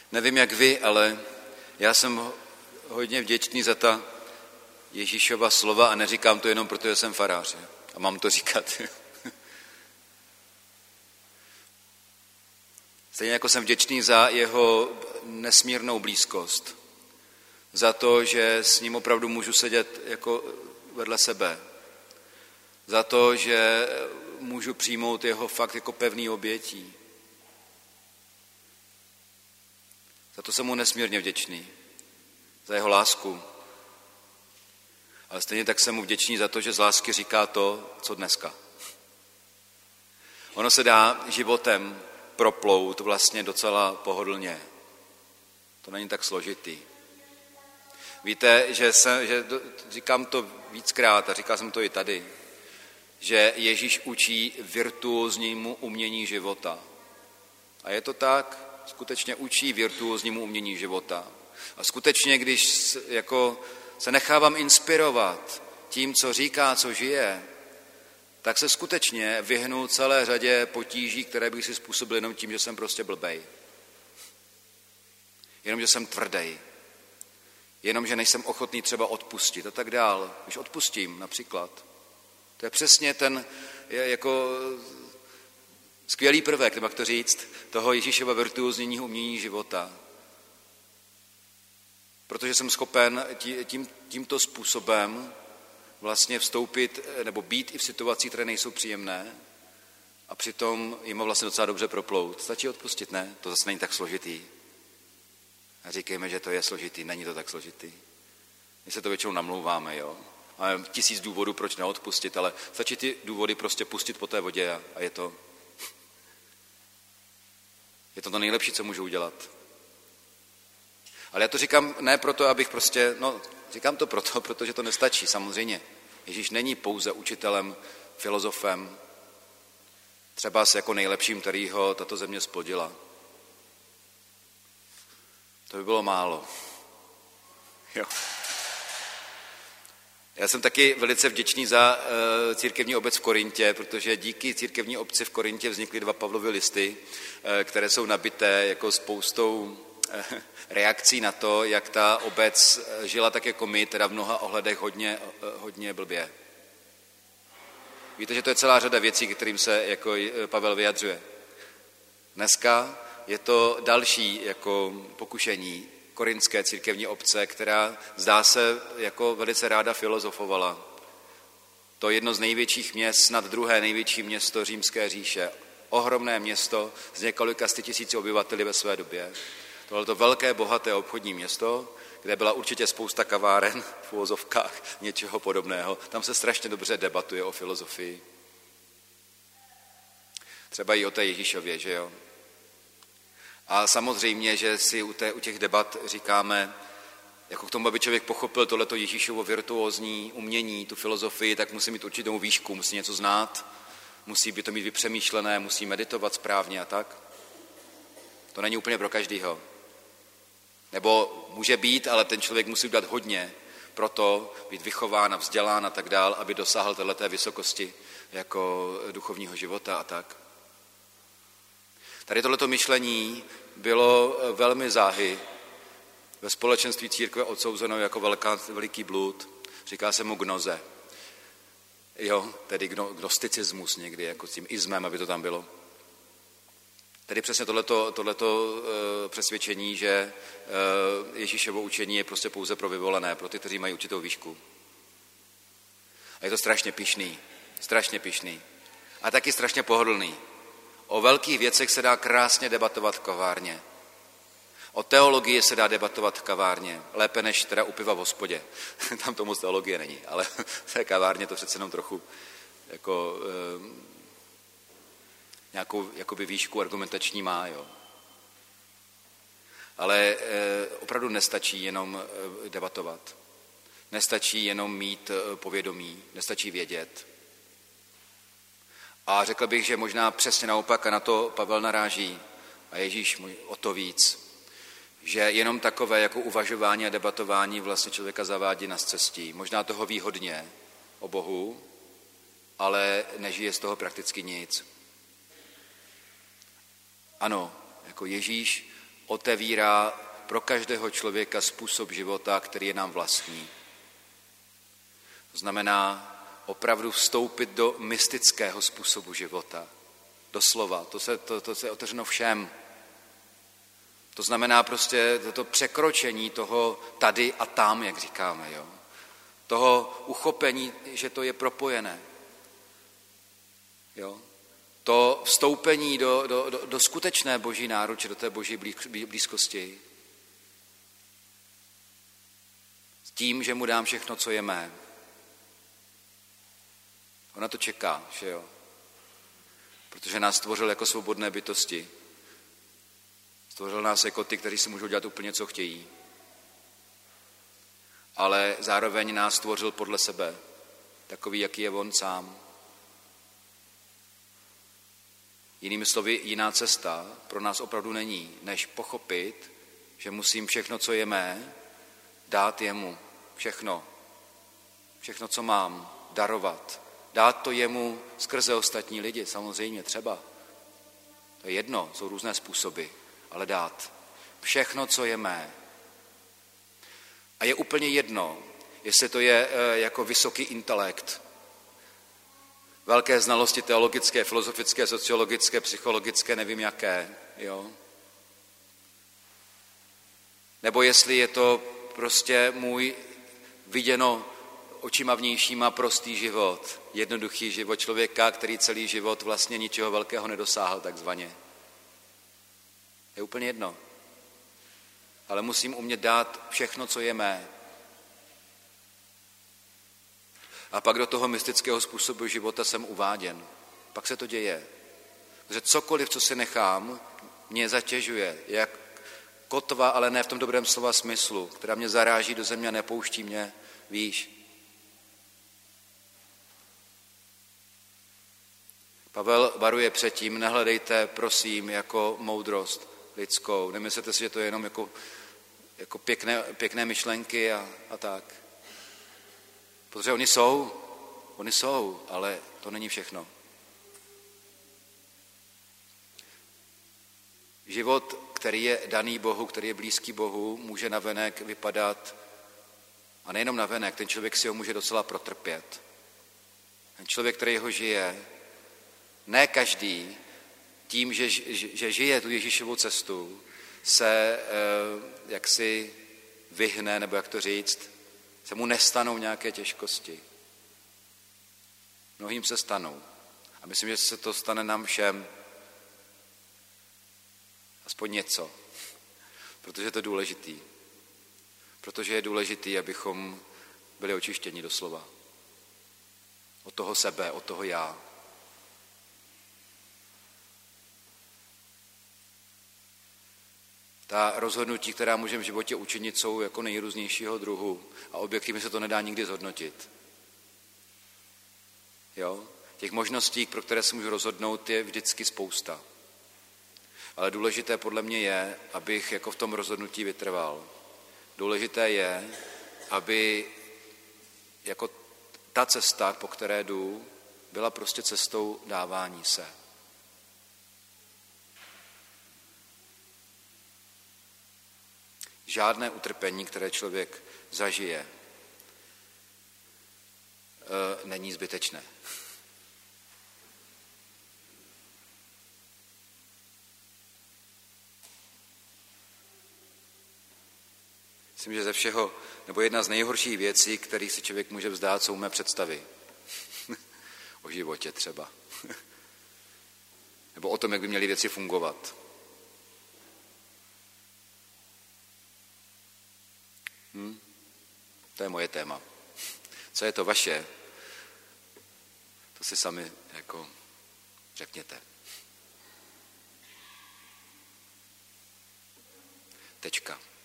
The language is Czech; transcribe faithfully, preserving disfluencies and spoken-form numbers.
Nevím, jak vy, ale já jsem hodně vděčný za ta Ježíšova slova a neříkám to jenom proto, že jsem farář a mám to říkat. Stejně jako jsem vděčný za jeho nesmírnou blízkost, za to, že s ním opravdu můžu sedět jako vedle sebe, za to, že můžu přijmout jeho fakt jako pevný obětí. Za to jsem mu nesmírně vděčný, za jeho lásku. Ale stejně tak jsem mu vděčný za to, že z lásky říká to, co dneska. Ono se dá životem proplout vlastně docela pohodlně. To není tak složitý. Víte, že, jsem, že říkám to víckrát a říkal jsem to i tady, že Ježíš učí virtuóznímu umění života. A je to tak, skutečně učí virtuóznímu umění života. A skutečně, když jako se nechávám inspirovat tím, co říká, co žije, tak se skutečně vyhnu celé řadě potíží, které bych si způsobil jenom tím, že jsem prostě blbej. Jenom, že jsem tvrdej. Jenom, že nejsem ochotný třeba odpustit a tak dál. Když odpustím například. To je přesně ten je jako skvělý prvek, nebo jak to říct, toho Ježíšova virtuózního umění života. Protože jsem schopen tím, tímto způsobem vlastně vstoupit nebo být i v situacích, které nejsou příjemné a přitom jim vlastně docela dobře proplout. Stačí odpustit, ne? To zase není tak složitý. A říkejme, že to je složitý, není to tak složitý. My se to většinou namlouváme, jo? Máme tisíc důvodů, proč neodpustit, ale stačí ty důvody prostě pustit po té vodě a, a je to je to to nejlepší, co můžu udělat. Ale já to říkám ne proto, abych prostě, no říkám to proto, protože to nestačí, samozřejmě. Ježíš není pouze učitelem, filozofem, třeba s jako nejlepším, který ho tato země splodila. To by bylo málo. Jo. Já jsem taky velice vděčný za uh, církevní obec v Korintě, protože díky církevní obci v Korintě vznikly dva Pavlovy listy, uh, které jsou nabité jako spoustou uh, reakcí na to, jak ta obec žila tak jako my, teda v mnoha ohledech hodně, uh, hodně blbě. Víte, že to je celá řada věcí, kterým se jako Pavel vyjadřuje. Dneska je to další jako pokušení korintské církevní obce, která zdá se jako velice ráda filozofovala. To jedno z největších měst, snad druhé největší město Římské říše. Ohromné město s několika sty tisíci obyvateli ve své době. Tohle to velké, bohaté obchodní město, kde byla určitě spousta kaváren v uvozovkách, něčeho podobného. Tam se strašně dobře debatuje o filozofii. Třeba i o té Ježíšově, že jo? A samozřejmě, že si u, té, u těch debat říkáme, jako k tomu, aby člověk pochopil tohleto Ježíšovo virtuózní umění, tu filozofii, tak musí mít určitou výšku, musí něco znát, musí by to mít vypřemýšlené, musí meditovat správně a tak. To není úplně pro každýho. Nebo může být, ale ten člověk musí udělat hodně pro to, být vychován a vzdělán a tak dál, aby dosáhl téhleté vysokosti jako duchovního života a tak. Tady tohleto myšlení bylo velmi záhy ve společenství církve odsouzeno jako velká, veliký blud. Říká se mu gnoze. Jo, tedy gnosticismus někdy, jako s tím izmem, aby to tam bylo. Tedy přesně tohleto, tohleto e, přesvědčení, že e, Ježíšovo učení je prostě pouze pro vyvolené, pro ty, kteří mají určitou výšku. A je to strašně pyšný, strašně pyšný. A taky strašně pohodlný. O velkých věcech se dá krásně debatovat v kavárně. O teologii se dá debatovat v kavárně. Lépe než teda u piva v hospodě. Tam to moc teologie není, ale v té kavárně to přece jenom trochu jako e, nějakou jakoby výšku argumentační má. Jo. Ale e, opravdu nestačí jenom e, debatovat. Nestačí jenom mít e, povědomí. Nestačí vědět. A řekl bych, že možná přesně naopak a na to Pavel naráží a Ježíš o to víc, že jenom takové jako uvažování a debatování vlastně člověka zavádí na cestí. Možná toho ví hodně o Bohu, ale nežije z toho prakticky nic. Ano, jako Ježíš otevírá pro každého člověka způsob života, který je nám vlastní. To znamená opravdu vstoupit do mystického způsobu života. Doslova, to se, to, to se je otevřeno všem. To znamená prostě to překročení toho tady a tam, jak říkáme, jo. Toho uchopení, že to je propojené. Jo. To vstoupení do, do, do, do skutečné boží náruče, do té boží blízkosti. S tím, že mu dám všechno, co je mé. Ona to čeká, že jo. Protože nás stvořil jako svobodné bytosti. Stvořil nás jako ty, kteří si můžou dělat úplně, co chtějí. Ale zároveň nás stvořil podle sebe, takový, jaký je on sám. Jinými slovy, jiná cesta pro nás opravdu není, než pochopit, že musím všechno, co je mé, dát jemu. Všechno. Všechno, co mám, darovat. Dát to jemu skrze ostatní lidi, samozřejmě třeba. To je jedno, jsou různé způsoby, ale dát. Všechno, co je mé. A je úplně jedno, jestli to je e, jako vysoký intelekt, velké znalosti teologické, filozofické, sociologické, psychologické, nevím jaké, jo. Nebo jestli je to prostě můj viděno očima vnějšíma prostý život, jednoduchý život člověka, který celý život vlastně ničeho velkého nedosáhl, takzvaně. Je úplně jedno. Ale musím umět dát všechno, co je mé. A pak do toho mystického způsobu života jsem uváděn. Pak se to děje. Protože cokoliv, co si nechám, mě zatěžuje. Jak kotva, ale ne v tom dobrém slova smyslu, která mě zaráží do země a nepouští mě výš. Pavel varuje předtím, nehledejte, prosím, jako moudrost lidskou. Nemyslete si, že to je jenom jako, jako pěkné, pěkné myšlenky a, a tak. Protože oni jsou, oni jsou, ale to není všechno. Život, který je daný Bohu, který je blízký Bohu, může navenek vypadat, a nejenom navenek, ten člověk si ho může docela protrpět. Ten člověk, který ho žije, ne každý, tím, že, že žije tu Ježíšovu cestu, se eh, jaksi vyhne, nebo jak to říct, se mu nestanou nějaké těžkosti. Mnohým se stanou. A myslím, že se to stane nám všem. Aspoň něco. Protože to je důležitý. Protože je důležitý, abychom byli očištěni doslova. Od toho sebe, od toho já. Ta rozhodnutí, která můžeme v životě učinit, jsou jako nejrůznějšího druhu a objektivně se to nedá nikdy zhodnotit. Jo? Těch možností, pro které se můžu rozhodnout, je vždycky spousta. Ale důležité podle mě je, abych jako v tom rozhodnutí vytrval. Důležité je, aby jako ta cesta, po které jdu, byla prostě cestou dávání se. Žádné utrpení, které člověk zažije, není zbytečné. Myslím, že ze všeho, nebo jedna z nejhorších věcí, kterých si člověk může vzdát, jsou mé představy. O životě třeba. Nebo o tom, jak by měly věci fungovat. Hm? To je moje téma. Co je to vaše? To si sami jako řekněte. Tečka.